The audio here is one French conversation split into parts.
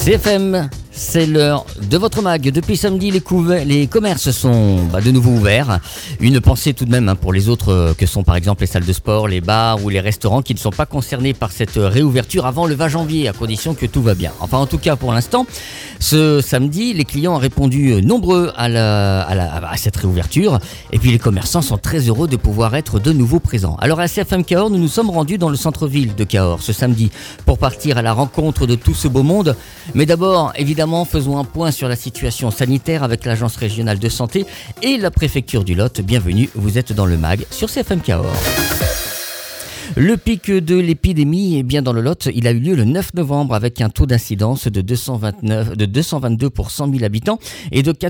CFM, c'est l'heure de votre mag. Depuis samedi, les commerces sont de nouveau ouverts. Une pensée tout de même pour les autres que sont par exemple les salles de sport, les bars ou les restaurants qui ne sont pas concernés par cette réouverture avant le 20 janvier, à condition que tout va bien. Enfin, en tout cas, pour l'instant, ce samedi, les clients ont répondu nombreux à cette réouverture. Et puis les commerçants sont très heureux de pouvoir être de nouveau présents. Alors à CFM Cahors, nous nous sommes rendus dans le centre-ville de Cahors ce samedi pour partir à la rencontre de tout ce beau monde. Mais d'abord, évidemment, faisons un point sur la situation sanitaire avec l'Agence régionale de santé et la préfecture du Lot. Bienvenue, vous êtes dans le MAG sur CFM Cahors. Le pic de l'épidémie est bien dans le Lot. Il a eu lieu le 9 novembre avec un taux d'incidence de 222 pour 100 000 habitants et de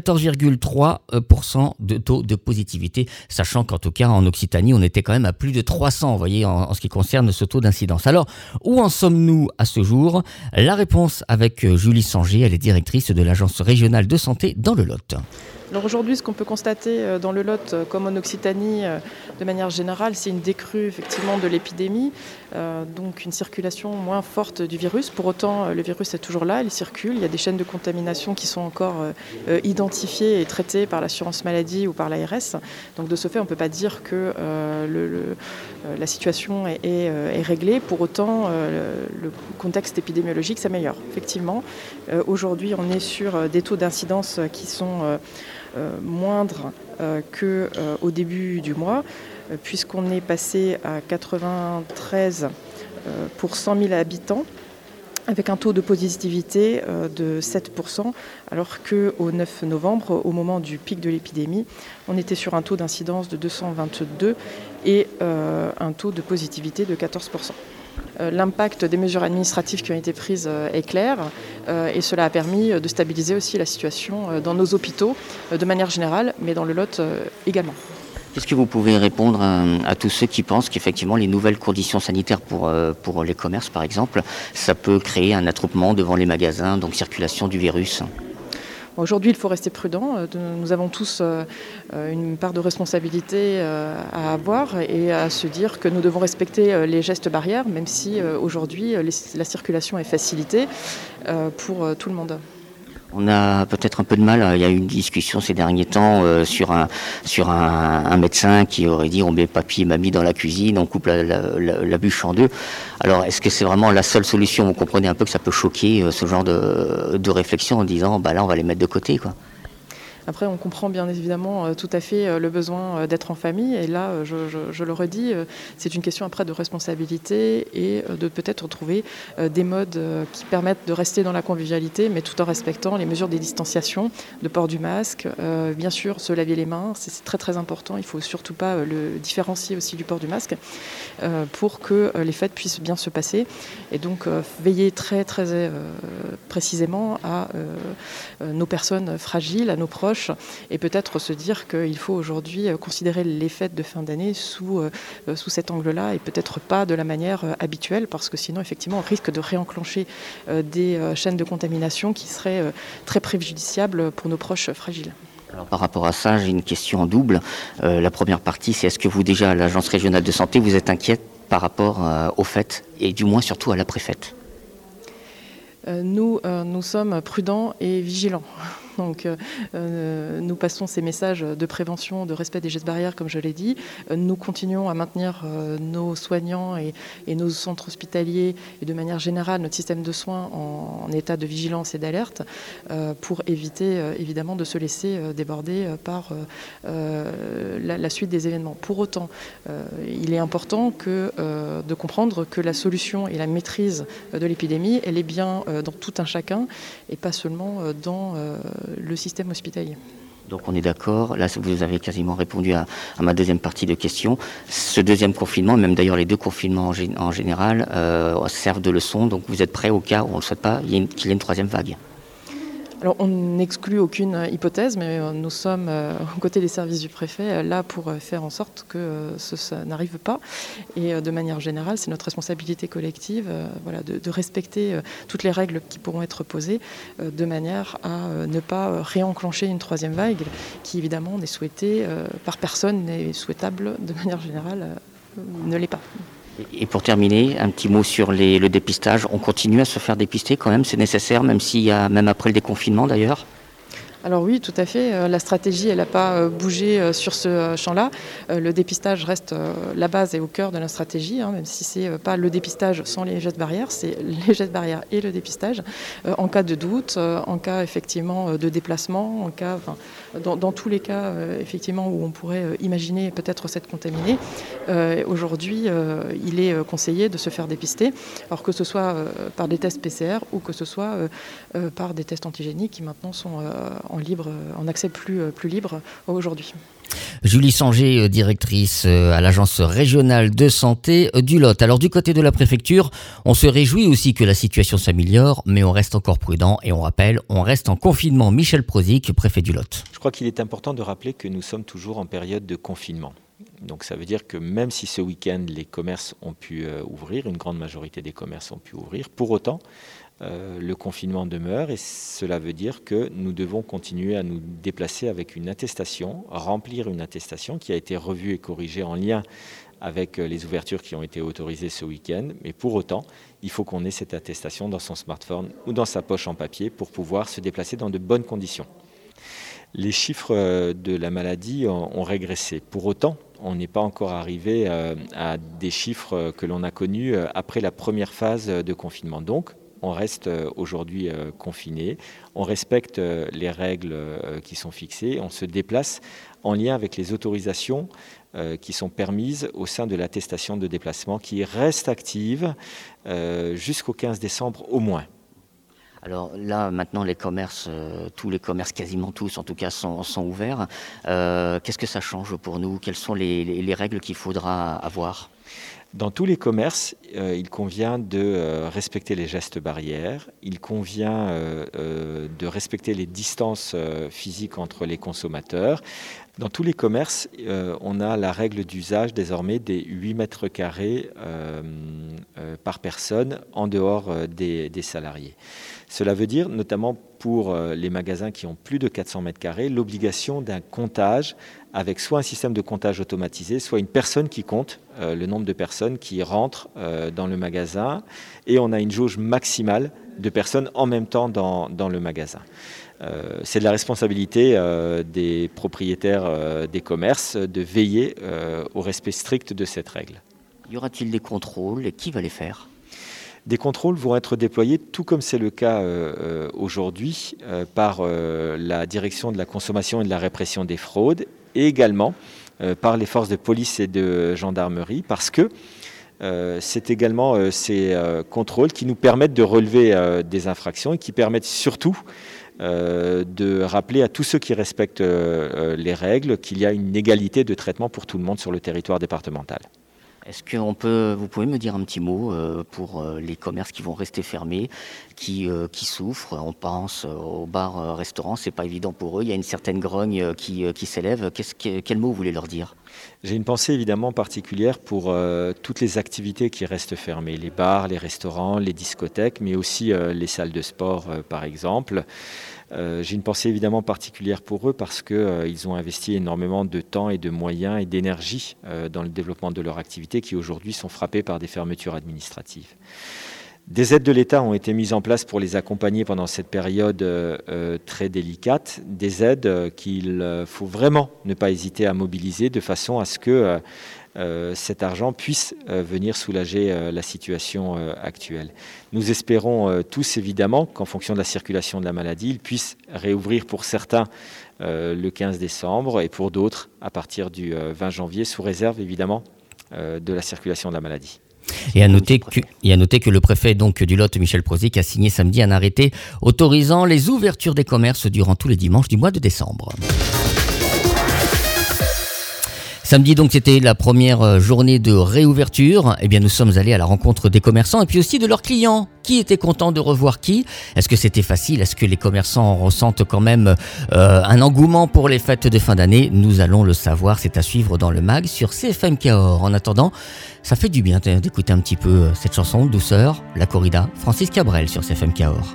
14,3% de taux de positivité, sachant qu'en tout cas en Occitanie, on était quand même à plus de 300, vous voyez, en ce qui concerne ce taux d'incidence. Alors, où en sommes-nous à ce jour ? La réponse avec Julie Sanger, elle est directrice de l'Agence régionale de santé dans le Lot. Alors aujourd'hui, ce qu'on peut constater dans le Lot, comme en Occitanie, de manière générale, c'est une décrue effectivement de l'épidémie, donc une circulation moins forte du virus. Pour autant, le virus est toujours là, il circule. Il y a des chaînes de contamination qui sont encore identifiées et traitées par l'assurance maladie ou par l'ARS. Donc de ce fait, on ne peut pas dire que la situation est réglée. Pour autant, le contexte épidémiologique s'améliore. Effectivement, aujourd'hui, on est sur des taux d'incidence qui sont moindre qu'au début du mois, puisqu'on est passé à 93 pour 100 000 habitants, avec un taux de positivité de 7%, alors qu'au 9 novembre, au moment du pic de l'épidémie, on était sur un taux d'incidence de 222 et un taux de positivité de 14%. L'impact des mesures administratives qui ont été prises est clair et cela a permis de stabiliser aussi la situation dans nos hôpitaux de manière générale, mais dans le Lot également. Est-ce que vous pouvez répondre à tous ceux qui pensent qu'effectivement les nouvelles conditions sanitaires pour les commerces par exemple, ça peut créer un attroupement devant les magasins, donc circulation du virus ? Aujourd'hui, il faut rester prudent. Nous avons tous une part de responsabilité à avoir et à se dire que nous devons respecter les gestes barrières, même si aujourd'hui la circulation est facilitée pour tout le monde. On a peut-être un peu de mal, il y a eu une discussion ces derniers temps sur un médecin qui aurait dit on met papy et mamie dans la cuisine, on coupe la bûche en deux. Alors est-ce que c'est vraiment la seule solution ? Vous comprenez un peu que ça peut choquer ce genre de réflexion en disant là on va les mettre de côté quoi. Après, on comprend bien évidemment tout à fait le besoin d'être en famille. Et là, je le redis, c'est une question après de responsabilité et de peut-être trouver des modes qui permettent de rester dans la convivialité, mais tout en respectant les mesures des distanciations, de port du masque, bien sûr se laver les mains, c'est très très important. Il ne faut surtout pas le différencier aussi du port du masque pour que les fêtes puissent bien se passer. Et donc, veiller très très précisément à nos personnes fragiles, à nos proches, et peut-être se dire qu'il faut aujourd'hui considérer les fêtes de fin d'année sous cet angle-là et peut-être pas de la manière habituelle parce que sinon effectivement on risque de réenclencher des chaînes de contamination qui seraient très préjudiciables pour nos proches fragiles. Alors par rapport à ça, j'ai une question en double. La première partie, c'est est-ce que vous déjà à l'Agence régionale de santé, vous êtes inquiète par rapport aux fêtes et du moins surtout à l'après-fête ? Nous sommes prudents et vigilants. Donc, nous passons ces messages de prévention, de respect des gestes barrières, comme je l'ai dit. Nous continuons à maintenir nos soignants et nos centres hospitaliers et de manière générale notre système de soins en état de vigilance et d'alerte pour éviter évidemment de se laisser déborder par la suite des événements. Pour autant, il est important de comprendre que la solution et la maîtrise de l'épidémie, elle est bien dans tout un chacun et pas seulement dans le système hospitalier. Donc on est d'accord, là vous avez quasiment répondu à ma deuxième partie de question. Ce deuxième confinement, même d'ailleurs les deux confinements en général, servent de leçon, donc vous êtes prêts au cas où on ne le souhaite pas, qu'il y ait une troisième vague ? Alors, on n'exclut aucune hypothèse, mais nous sommes aux côtés des services du préfet là pour faire en sorte que ça n'arrive pas. Et de manière générale, c'est notre responsabilité collective de respecter toutes les règles qui pourront être posées de manière à ne pas réenclencher une troisième vague qui, évidemment, n'est souhaitée par personne, n'est souhaitable de manière générale, ne l'est pas. Et pour terminer, un petit mot sur le dépistage. On continue à se faire dépister quand même, c'est nécessaire, même après le déconfinement d'ailleurs. Alors oui, tout à fait. La stratégie, elle n'a pas bougé sur ce champ-là. Le dépistage reste la base et au cœur de la stratégie, même si ce n'est pas le dépistage sans les gestes barrières, c'est les gestes barrières et le dépistage. En cas de doute, en cas effectivement de déplacement, dans tous les cas effectivement où on pourrait imaginer peut-être s'être contaminé, aujourd'hui il est conseillé de se faire dépister, alors que ce soit par des tests PCR ou que ce soit par des tests antigéniques qui maintenant sont en accès plus libre aujourd'hui. Julie Sanger, directrice à l'agence régionale de santé du Lot. Alors du côté de la préfecture, on se réjouit aussi que la situation s'améliore, mais on reste encore prudent et on rappelle, on reste en confinement. Michel Prozic, préfet du Lot. Je crois qu'il est important de rappeler que nous sommes toujours en période de confinement. Donc ça veut dire que même si ce week-end les commerces ont pu ouvrir, une grande majorité des commerces ont pu ouvrir, pour autant le confinement demeure et cela veut dire que nous devons continuer à nous déplacer avec une attestation, remplir une attestation qui a été revue et corrigée en lien avec les ouvertures qui ont été autorisées ce week-end. Mais pour autant, il faut qu'on ait cette attestation dans son smartphone ou dans sa poche en papier pour pouvoir se déplacer dans de bonnes conditions. Les chiffres de la maladie ont régressé. Pour autant, on n'est pas encore arrivé à des chiffres que l'on a connus après la première phase de confinement. Donc, on reste aujourd'hui confiné, on respecte les règles qui sont fixées, on se déplace en lien avec les autorisations qui sont permises au sein de l'attestation de déplacement qui reste active jusqu'au 15 décembre au moins. Alors là, maintenant, les commerces, tous les commerces, quasiment tous en tout cas, sont ouverts. Qu'est-ce que ça change pour nous? Quelles sont les règles qu'il faudra avoir? Dans tous les commerces, il convient de respecter les gestes barrières, il convient de respecter les distances physiques entre les consommateurs. Dans tous les commerces, on a la règle d'usage désormais des 8 mètres carrés par personne en dehors des salariés. Cela veut dire, notamment pour les magasins qui ont plus de 400 mètres carrés, l'obligation d'un comptage avec soit un système de comptage automatisé, soit une personne qui compte le nombre de personnes qui rentrent dans le magasin. Et on a une jauge maximale de personnes en même temps dans le magasin. C'est de la responsabilité des propriétaires des commerces de veiller au respect strict de cette règle. Y aura-t-il des contrôles et qui va les faire ? Des contrôles vont être déployés, tout comme c'est le cas aujourd'hui, par la direction de la consommation et de la répression des fraudes et également par les forces de police et de gendarmerie parce que c'est également ces contrôles qui nous permettent de relever des infractions et qui permettent surtout de rappeler à tous ceux qui respectent les règles qu'il y a une égalité de traitement pour tout le monde sur le territoire départemental. Est-ce que vous pouvez me dire un petit mot pour les commerces qui vont rester fermés, qui souffrent? On pense aux bars, restaurants, c'est pas évident pour eux. Il y a une certaine grogne qui s'élève. Quel mot vous voulez leur dire? J'ai une pensée évidemment particulière pour toutes les activités qui restent fermées, les bars, les restaurants, les discothèques, mais aussi les salles de sport par exemple. J'ai une pensée évidemment particulière pour eux parce qu'ils ont investi énormément de temps et de moyens et d'énergie dans le développement de leur activité qui aujourd'hui sont frappés par des fermetures administratives. Des aides de l'État ont été mises en place pour les accompagner pendant cette période très délicate, des aides qu'il faut vraiment ne pas hésiter à mobiliser de façon à ce que cet argent puisse venir soulager la situation actuelle. Nous espérons tous évidemment qu'en fonction de la circulation de la maladie, il puisse réouvrir pour certains le 15 décembre et pour d'autres à partir du 20 janvier, sous réserve évidemment de la circulation de la maladie. Et à noter que le préfet donc du Lot, Michel Prozic, a signé samedi un arrêté autorisant les ouvertures des commerces durant tous les dimanches du mois de décembre. Samedi donc c'était la première journée de réouverture. Eh bien nous sommes allés à la rencontre des commerçants et puis aussi de leurs clients. Qui était content de revoir qui? Est-ce que c'était facile? Est-ce que les commerçants ressentent quand même un engouement pour les fêtes de fin d'année? Nous allons le savoir, c'est à suivre dans le mag sur CFM Cahors. En attendant, ça fait du bien d'écouter un petit peu cette chanson Douceur, la corrida, Francis Cabrel sur CFM Cahors.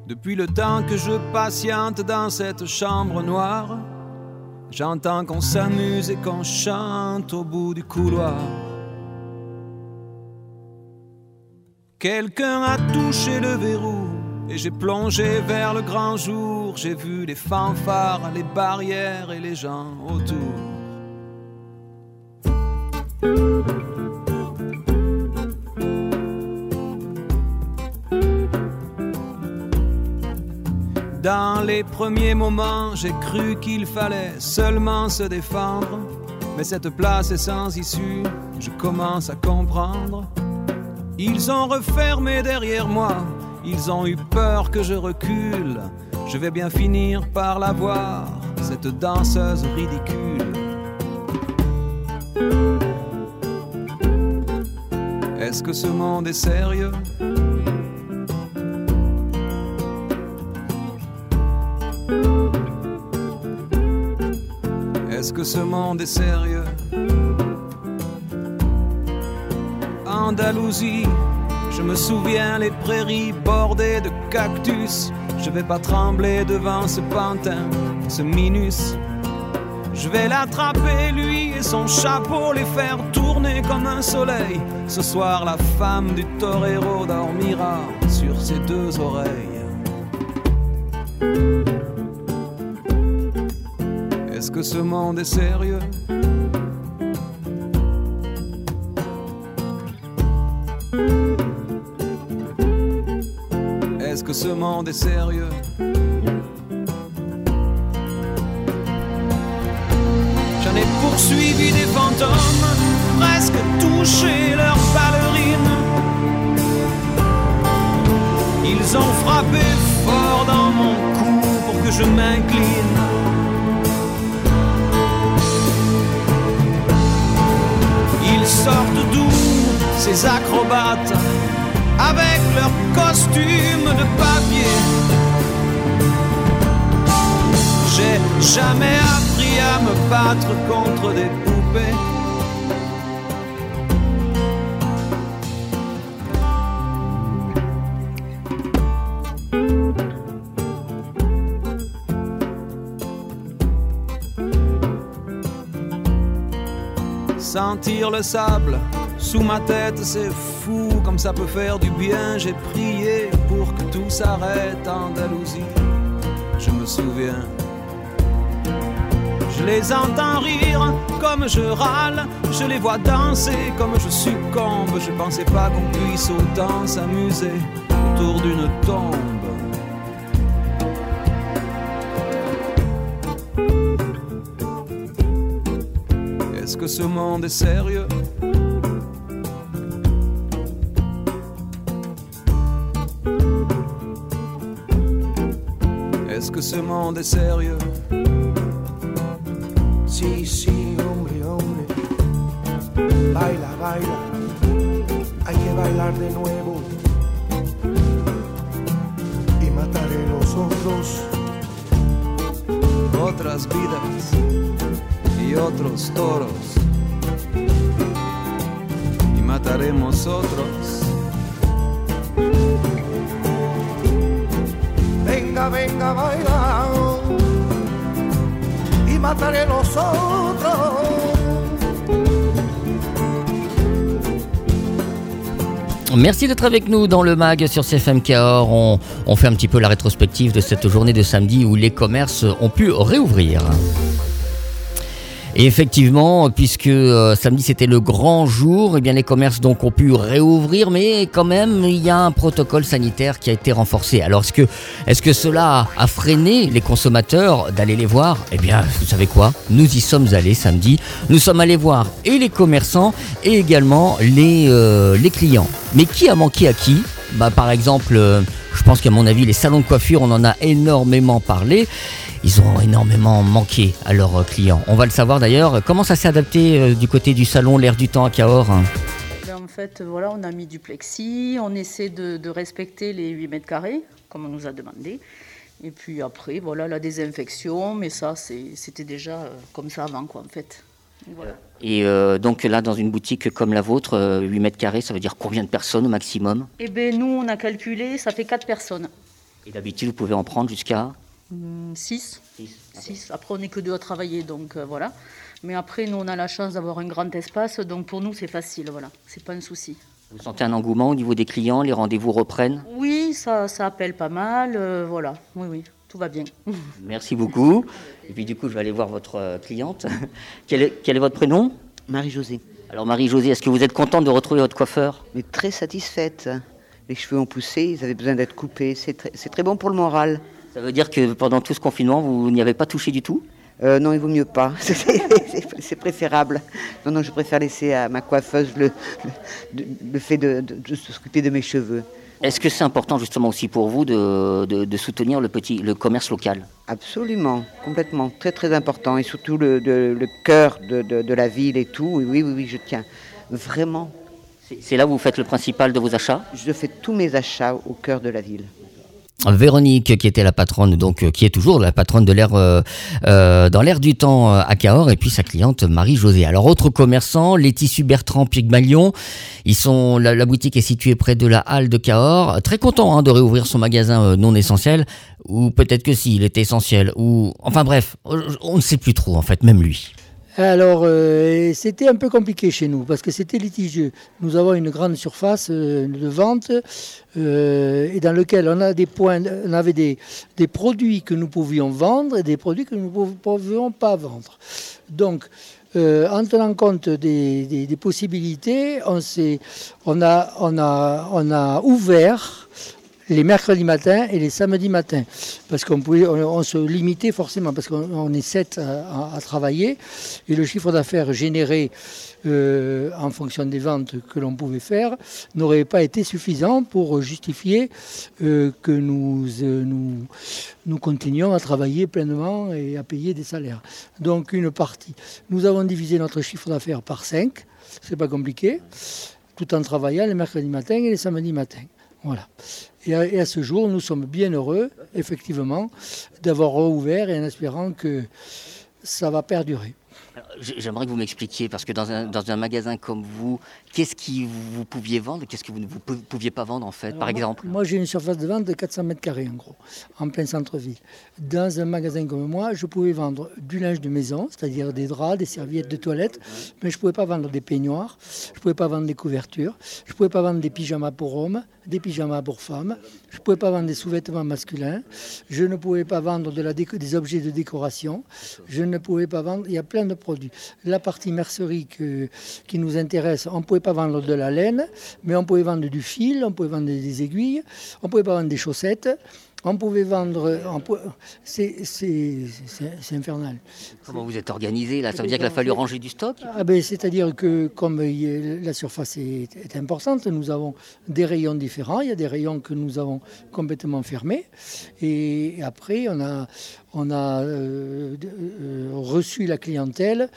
Depuis le temps que je patiente dans cette chambre noire, j'entends qu'on s'amuse et qu'on chante au bout du couloir. Quelqu'un a touché le verrou et j'ai plongé vers le grand jour. J'ai vu les fanfares, les barrières et les gens autour. Dans les premiers moments, j'ai cru qu'il fallait seulement se défendre. Mais cette place est sans issue, je commence à comprendre. Ils ont refermé derrière moi, ils ont eu peur que je recule. Je vais bien finir par la voir, cette danseuse ridicule. Est-ce que ce monde est sérieux ? Est-ce que ce monde est sérieux ? Andalousie, je me souviens les prairies bordées de cactus. Je vais pas trembler devant ce pantin, ce minus. Je vais l'attraper lui et son chapeau, les faire tourner comme un soleil. Ce soir la femme du torero dormira sur ses deux oreilles. Est-ce que ce monde est sérieux ? Est-ce que ce monde est sérieux ? J'en ai poursuivi des fantômes, presque touché leurs ballerines. Ils ont frappé fort dans mon cou pour que je m'incline. Ils sortent d'où, ces acrobates, avec leurs costumes de papier. J'ai jamais appris à me battre contre des poupées. Sentir le sable sous ma tête, c'est fou comme ça peut faire du bien. J'ai prié pour que tout s'arrête en Andalousie. Je me souviens. Je les entends rire comme je râle. Je les vois danser comme je succombe. Je pensais pas qu'on puisse autant s'amuser autour d'une tombe. Est-ce que ce monde est sérieux ? Est-ce que ce monde est sérieux ? Sí, sí, hombre, hombre. Baila, baila. Hay que bailar de nuevo. Y mataré los otros. Otras vidas y otros toros. Y mataremos otros. Venga, venga, baila. Y mataré los otros. Merci d'être avec nous dans le MAG sur CFM Cahors. On fait un petit peu la rétrospective de cette journée de samedi où les commerces ont pu réouvrir. Et effectivement, puisque samedi c'était le grand jour, eh bien les commerces donc ont pu réouvrir, mais quand même il y a un protocole sanitaire qui a été renforcé. Alors est-ce que cela a freiné les consommateurs d'aller les voir ? Eh bien vous savez quoi ? Nous y sommes allés samedi. Nous sommes allés voir et les commerçants et également les clients. Mais qui a manqué à qui ? Par exemple, je pense qu'à mon avis les salons de coiffure, on en a énormément parlé. Ils ont énormément manqué à leurs clients. On va le savoir d'ailleurs. Comment ça s'est adapté du côté du salon L'Air du Temps à Cahors ? En fait, voilà, on a mis du plexi. On essaie de respecter les 8 mètres carrés, comme on nous a demandé. Et puis après, voilà, la désinfection. Mais ça, c'était déjà comme ça avant, quoi, en fait. Voilà. Et donc là, dans une boutique comme la vôtre, 8 mètres carrés, ça veut dire combien de personnes au maximum ? Eh bien, nous, on a calculé, ça fait 4 personnes. Et d'habitude, vous pouvez en prendre jusqu'à 6. Après, on n'est que 2 à travailler, donc voilà. Mais après, nous, on a la chance d'avoir un grand espace, donc pour nous, c'est facile, voilà. C'est pas un souci. Vous sentez un engouement au niveau des clients, les rendez-vous reprennent? Oui, ça appelle pas mal, voilà. Oui, tout va bien. Merci beaucoup. Et puis du coup, je vais aller voir votre cliente. Quel est votre prénom? Marie-Josée. Alors Marie-Josée, est-ce que vous êtes contente de retrouver votre coiffeur? Mais très satisfaite. Les cheveux ont poussé, ils avaient besoin d'être coupés. C'est très bon pour le moral. Ça veut dire que pendant tout ce confinement, vous n'y avez pas touché du tout? Non, il vaut mieux pas. C'est préférable. Non, je préfère laisser à ma coiffeuse le fait de s'occuper de mes cheveux. Est-ce que c'est important justement aussi pour vous de soutenir le commerce local? Absolument, complètement, très très important. Et surtout le cœur de la ville et tout. Oui, je tiens vraiment. C'est là où vous faites le principal de vos achats? Je fais tous mes achats au cœur de la ville. Véronique, qui était la patronne, donc qui est toujours la patronne de l'air dans l'air du temps à Cahors, et puis sa cliente Marie-Josée. Alors autre commerçant, les tissus Bertrand Pygmalion. La boutique est située près de la halle de Cahors. Très content de réouvrir son magasin non essentiel, ou peut-être que si, il est essentiel, ou enfin bref, on ne sait plus trop en fait, même lui. Alors, c'était un peu compliqué chez nous parce que c'était litigieux. Nous avons une grande surface de vente et dans lequel on avait des produits que nous pouvions vendre et des produits que nous ne pouvions pas vendre. Donc, en tenant compte des possibilités, on a ouvert les mercredis matins et les samedis matins. Parce on se limitait forcément, parce qu'on est 7 à travailler, et le chiffre d'affaires généré en fonction des ventes que l'on pouvait faire n'aurait pas été suffisant pour justifier que nous continuions à travailler pleinement et à payer des salaires. Donc une partie. Nous avons divisé notre chiffre d'affaires par 5, c'est pas compliqué, tout en travaillant les mercredis matins et les samedis matins. Voilà. Et à ce jour, nous sommes bien heureux, effectivement, d'avoir rouvert et en espérant que ça va perdurer. Alors, j'aimerais que vous m'expliquiez, parce que dans un magasin comme vous, qu'est-ce que vous pouviez vendre et qu'est-ce que vous ne pouviez pas vendre en fait, par exemple? Moi, j'ai une surface de vente de 400 mètres carrés en gros, en plein centre-ville. Dans un magasin comme moi, je pouvais vendre du linge de maison, c'est-à-dire des draps, des serviettes de toilette, mais je ne pouvais pas vendre des peignoirs, je ne pouvais pas vendre des couvertures, je ne pouvais pas vendre des pyjamas pour hommes, des pyjamas pour femmes, je ne pouvais pas vendre des sous-vêtements masculins, je ne pouvais pas vendre des objets de décoration, je ne pouvais pas vendre, il y a plein de produits. La partie mercerie qui nous intéresse, on ne pouvait pas vendre de la laine, mais on pouvait vendre du fil, on pouvait vendre des aiguilles, on ne pouvait pas vendre des chaussettes, on pouvait vendre... C'est infernal. Comment vous êtes organisé là? Ça veut dire qu'il a fallu ranger du stock? C'est-à-dire que comme la surface est importante, nous avons des rayons différents. Il y a des rayons que nous avons complètement fermés. Et après, on a reçu la clientèle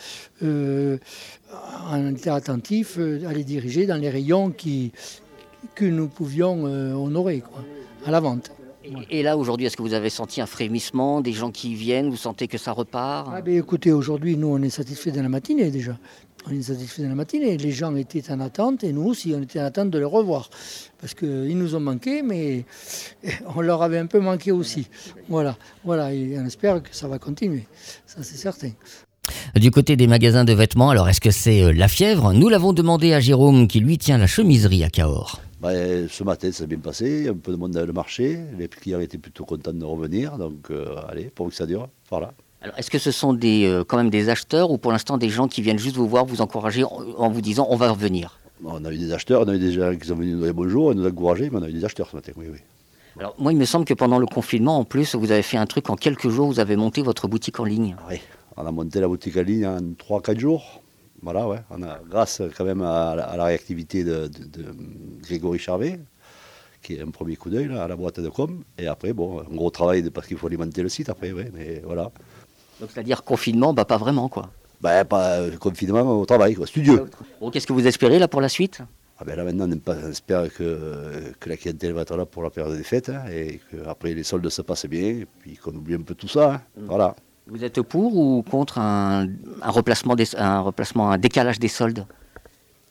en étant attentif à les diriger dans les rayons que nous pouvions honorer à la vente. Et là, aujourd'hui, est-ce que vous avez senti un frémissement, des gens qui viennent, vous sentez que ça repart? Écoutez, aujourd'hui, nous, on est satisfaits de la matinée déjà. On est satisfaits de la matinée. Les gens étaient en attente et nous aussi, on était en attente de les revoir. Parce qu'ils nous ont manqué, mais on leur avait un peu manqué aussi. Voilà, et on espère que ça va continuer. Ça, c'est certain. Du côté des magasins de vêtements, alors est-ce que c'est la fièvre? Nous l'avons demandé à Jérôme, qui lui tient la chemiserie à Cahors. Ce matin, ça s'est bien passé, un peu de monde dans le marché, les clients étaient plutôt contents de revenir, donc allez, pour que ça dure, voilà. Alors, est-ce que ce sont quand même des acheteurs ou pour l'instant des gens qui viennent juste vous voir, vous encourager en vous disant on va revenir? On a eu des acheteurs, on a eu des gens qui sont venus nous dire bonjour et nous encourager, mais on a eu des acheteurs ce matin, oui. Alors moi, il me semble que pendant le confinement, en plus, vous avez fait un truc en quelques jours, vous avez monté votre boutique en ligne. Oui, on a monté la boutique en ligne en 3-4 jours. Voilà, ouais. Grâce quand même à la réactivité de Grégory Charvet, qui est un premier coup d'œil à la boîte de com. Et après, un gros travail parce qu'il faut alimenter le site après, ouais, mais voilà. Donc c'est-à-dire confinement, pas vraiment quoi. Pas confinement au travail, quoi, studieux. Bon, qu'est-ce que vous espérez là pour la suite? Là maintenant, on espère que la clientèle va être là pour la période des fêtes et qu'après les soldes se passent bien et puis qu'on oublie un peu tout ça. Voilà. Vous êtes pour ou contre un décalage des soldes?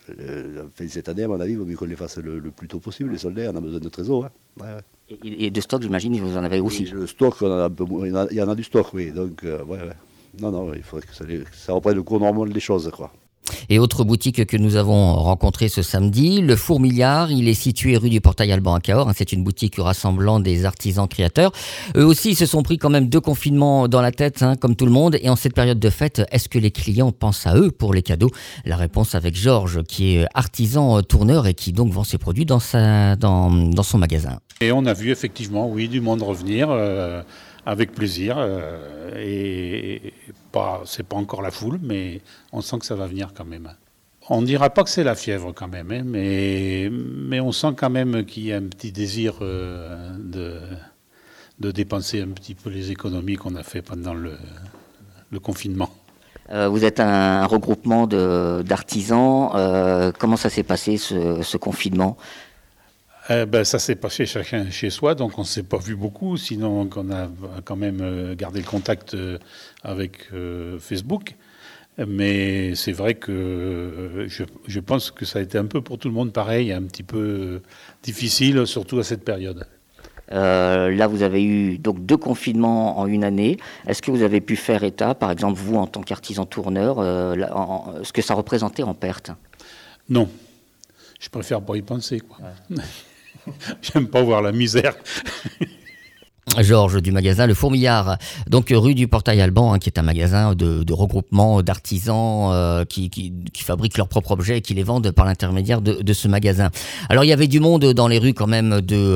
Cette année, à mon avis, il vaut mieux qu'on les fasse le plus tôt possible. Les soldats, on a besoin de trésor. Hein. Ouais. Et de stock, j'imagine, vous en avez aussi. Le stock, il y en a du stock, oui. Donc, Non, il faudrait que ça reprenne le cours normal des choses, quoi. Et autre boutique que nous avons rencontrée ce samedi, le Fourmiliard, il est situé rue du Portail Alban à Cahors. C'est une boutique rassemblant des artisans créateurs. Eux aussi, ils se sont pris quand même 2 confinements dans la tête, comme tout le monde. Et en cette période de fête, est-ce que les clients pensent à eux pour les cadeaux ? La réponse avec Georges, qui est artisan tourneur et qui donc vend ses produits dans son magasin. Et on a vu effectivement, oui, du monde revenir avec plaisir. C'est pas encore la foule, mais on sent que ça va venir quand même. On ne dira pas que c'est la fièvre quand même, hein, mais on sent quand même qu'il y a un petit désir de dépenser un petit peu les économies qu'on a fait pendant le confinement. Vous êtes un regroupement d'artisans. Comment ça s'est passé ce confinement ? Ça s'est passé chacun chez soi, donc on ne s'est pas vu beaucoup, sinon on a quand même gardé le contact avec Facebook. Mais c'est vrai que je pense que ça a été un peu pour tout le monde pareil, un petit peu difficile, surtout à cette période. Là, vous avez eu donc 2 confinements en une année. Est-ce que vous avez pu faire état, par exemple, vous, en tant qu'artisan tourneur, ce que ça représentait en perte ? Non. Je préfère pas y penser, quoi. Ouais. J'aime pas voir la misère. Georges du magasin Le Fourmiliard, donc rue du Portail Alban, qui est un magasin de regroupement d'artisans qui fabriquent leurs propres objets et qui les vendent par l'intermédiaire de ce magasin. Alors il y avait du monde dans les rues quand même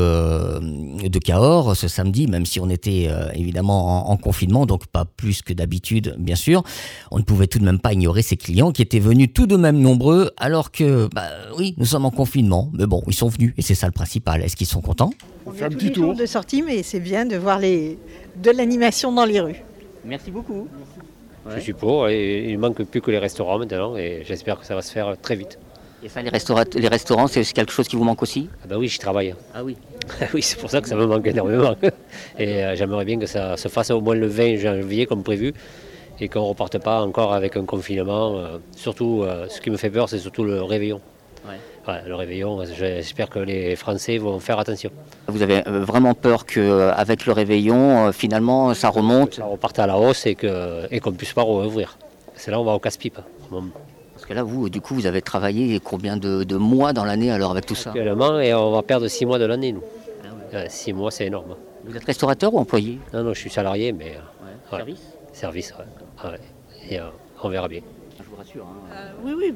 de Cahors ce samedi, même si on était évidemment en confinement, donc pas plus que d'habitude bien sûr. On ne pouvait tout de même pas ignorer ces clients qui étaient venus tout de même nombreux, alors que oui, nous sommes en confinement, mais bon, ils sont venus et c'est ça le principal. Est-ce qu'ils sont contents ? On fait un petit tour de sortie, mais c'est bien de voir de l'animation dans les rues. Merci beaucoup. Ouais. Je suis pour, et il ne manque plus que les restaurants maintenant, et j'espère que ça va se faire très vite. Et ça, les restaurants, c'est quelque chose qui vous manque aussi ? Ah ben oui, j'y travaille. Ah oui. Oui, c'est pour ça que ça me manque énormément. Et j'aimerais bien que ça se fasse au moins le 20 janvier comme prévu, et qu'on ne reparte pas encore avec un confinement. Surtout, ce qui me fait peur, c'est surtout le réveillon. Ouais, le réveillon, j'espère que les Français vont faire attention. Vous avez vraiment peur qu'avec le réveillon, finalement, ça remonte ? Ça reparte à la hausse et qu'on ne puisse pas rouvrir. C'est là où on va au casse-pipe. Parce que là, vous, du coup, vous avez travaillé combien de mois dans l'année alors avec tout ça ? Actuellement, et on va perdre 6 mois de l'année, nous. Ah ouais. 6 mois, c'est énorme. Vous êtes restaurateur ou employé ? Non, je suis salarié, mais... Service, ouais. Et on verra bien. Je vous rassure. Oui,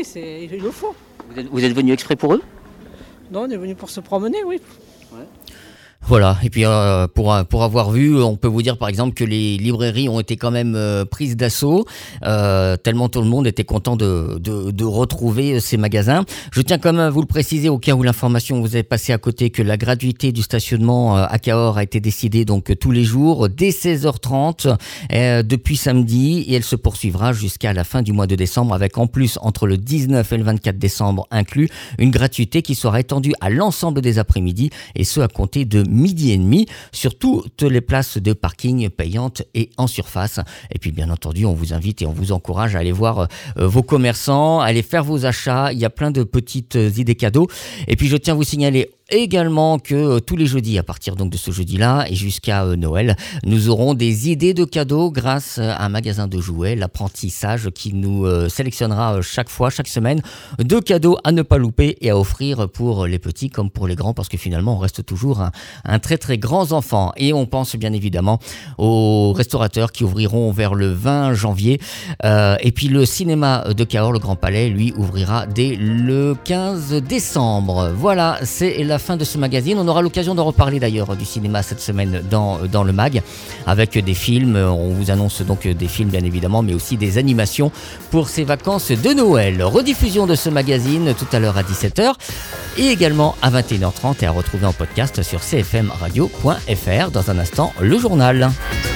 il le faut. Vous êtes venu exprès pour eux ? Non, on est venu pour se promener, oui. Ouais. Voilà, et puis pour avoir vu, on peut vous dire par exemple que les librairies ont été quand même prises d'assaut, tellement tout le monde était content de retrouver ces magasins. Je tiens quand même à vous le préciser au cas où l'information vous est passée à côté, que la gratuité du stationnement à Cahors a été décidée donc tous les jours dès 16h30 depuis samedi, et elle se poursuivra jusqu'à la fin du mois de décembre, avec en plus entre le 19 et le 24 décembre inclus une gratuité qui sera étendue à l'ensemble des après-midi, et ce à compter de 12h30 sur toutes les places de parking payantes et en surface. Et puis bien entendu, on vous invite et on vous encourage à aller voir vos commerçants, à aller faire vos achats. Il y a plein de petites idées cadeaux. Et puis je tiens à vous signaler également que tous les jeudis, à partir donc de ce jeudi-là et jusqu'à Noël, nous aurons des idées de cadeaux grâce à un magasin de jouets, l'apprentissage, qui nous sélectionnera chaque semaine, 2 cadeaux à ne pas louper et à offrir pour les petits comme pour les grands, parce que finalement on reste toujours un très très grand enfant. Et on pense bien évidemment aux restaurateurs qui ouvriront vers le 20 janvier. Et puis le cinéma de Cahors, le Grand Palais, lui ouvrira dès le 15 décembre. Voilà, c'est la fin de ce magazine. On aura l'occasion d'en reparler d'ailleurs du cinéma cette semaine dans le mag, avec des films. On vous annonce donc des films bien évidemment, mais aussi des animations pour ces vacances de Noël. Rediffusion de ce magazine tout à l'heure à 17h et également à 21h30 et à retrouver en podcast sur cfmradio.fr. Dans un instant, le journal.